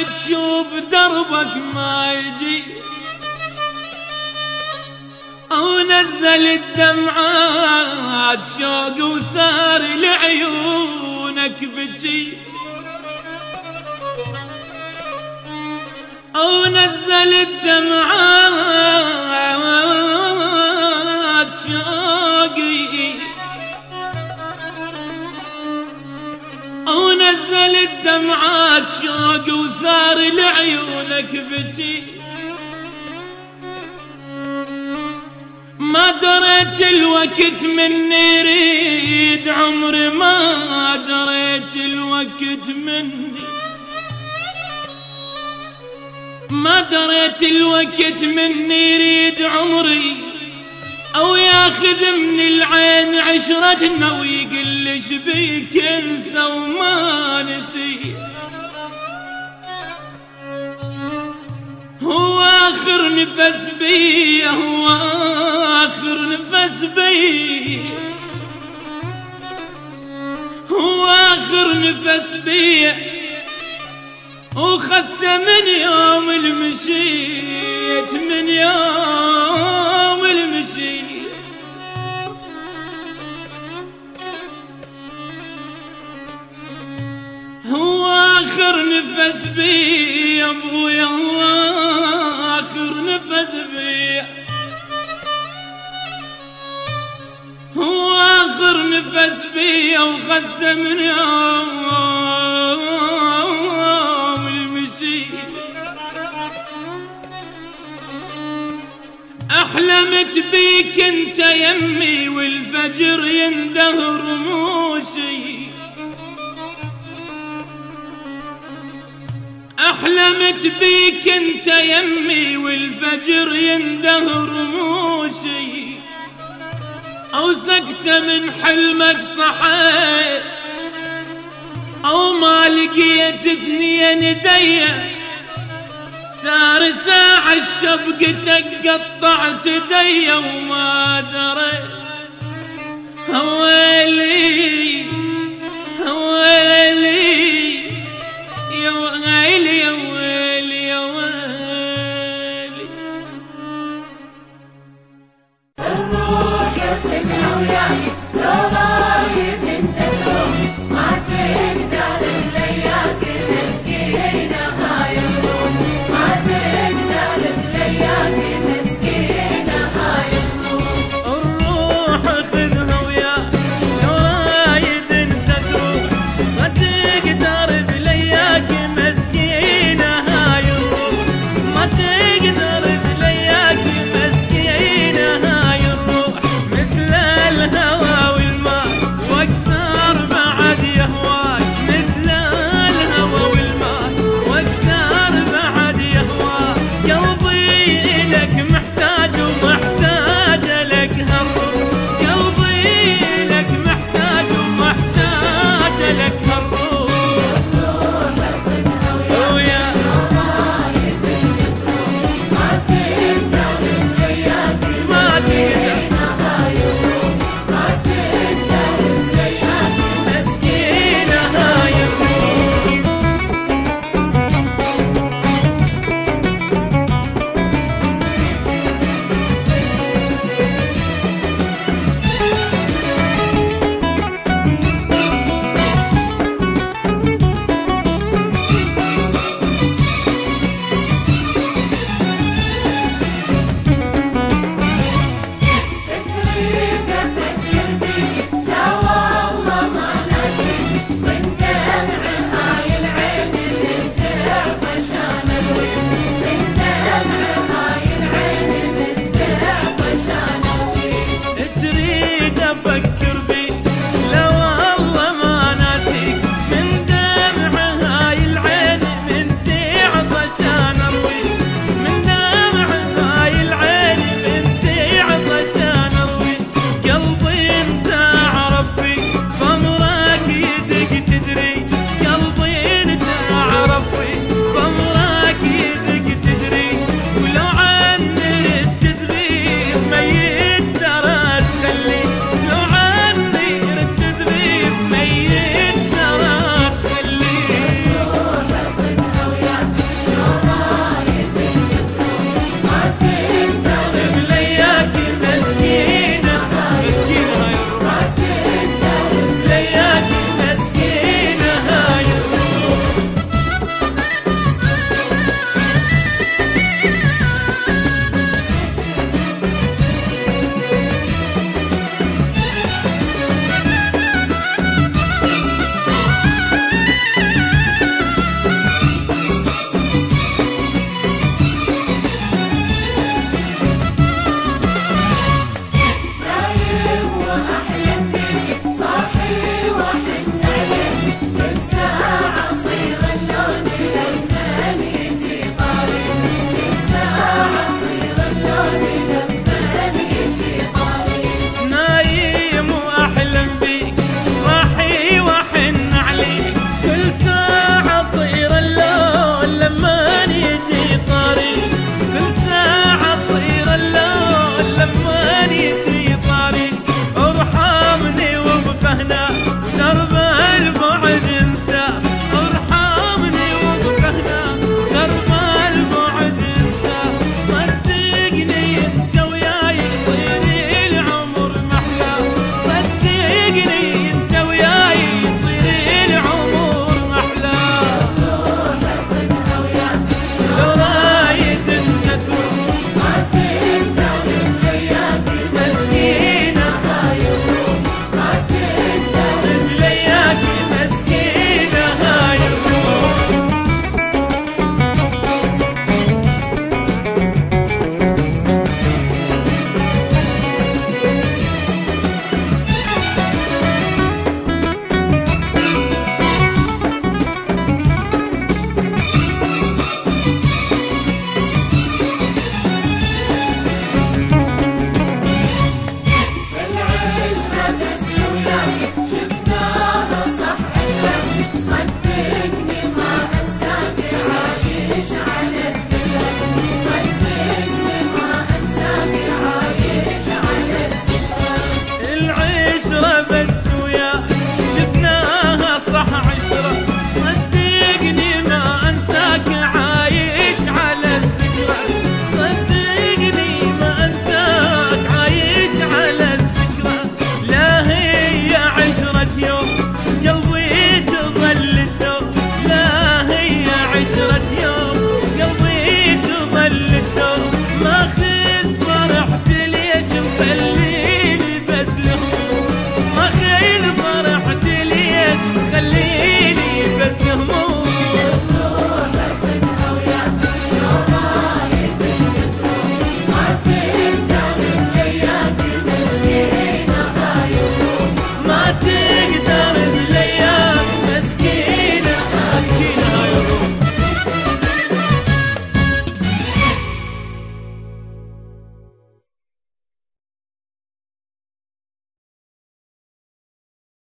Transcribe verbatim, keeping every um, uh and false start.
تشوف دربك ما يجي، أو نزل الدمعات شوق وثار لعيونك بجي، أو نزل الدمعات شوقي، أو نزل الدمعات شوق وثار لعيونك بجي. ما دريت الوقت مني يريد عمري، ما دريت الوقت مني، ما دريت الوقت مني يريد عمري، أو ياخذ من العين عشرتنا ويقل شبيك انسى وما نسيت. هو آخر نفس بي، هو آخر نفس بي، هو آخر نفس بي، وخدت من يوم المشيت، من يوم المشيت. هو آخر نفس بي يا ابويا، هو آخر نفس بي، هو آخر نفس بي، وخدت من يوم المشيت. أحلمت بيك انت يمي والفجر يندهر رموشي، أحلمت بيك انت يمي والفجر يندهر رموشي، أو سكتة من حلمك صحيت، أو ما لقيت اثنين يديا، ثار ساعة الشبقتك قطعت يديا وما دريت. هويلي هويلي